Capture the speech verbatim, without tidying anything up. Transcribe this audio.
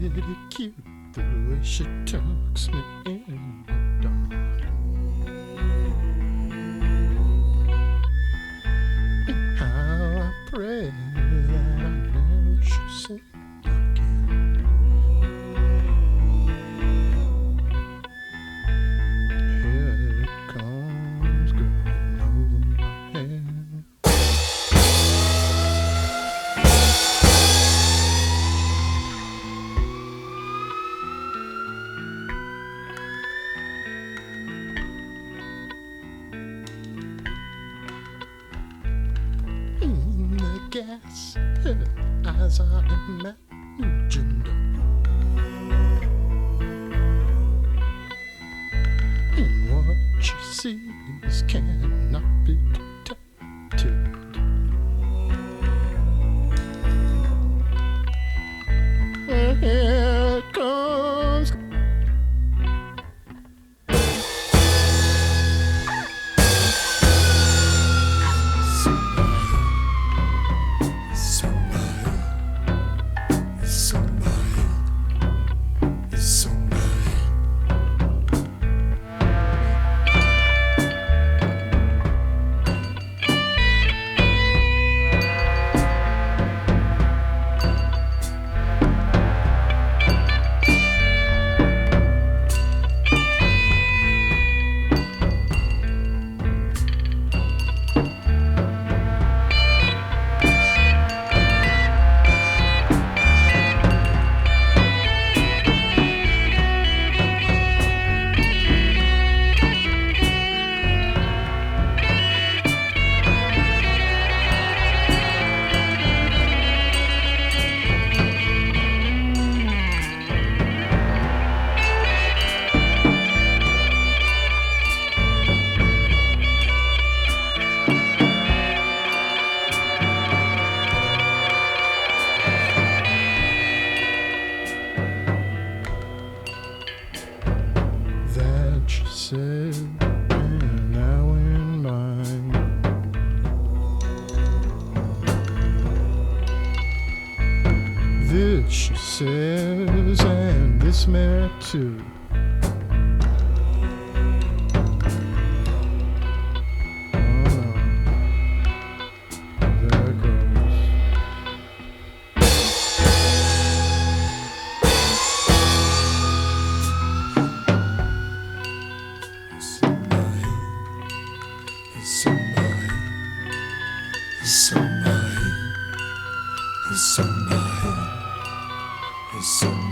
pretty cute the way she tucks me in the dark. And how I pray that I never should see again. Here it comes, going over my head. In the gas, her eyes are imagined. And what she sees cannot be detected. And here it comes. That she said, and now in mine. This she says, and this man too. Oh no, there it goes. Somebody, somebody, somebody, somebody.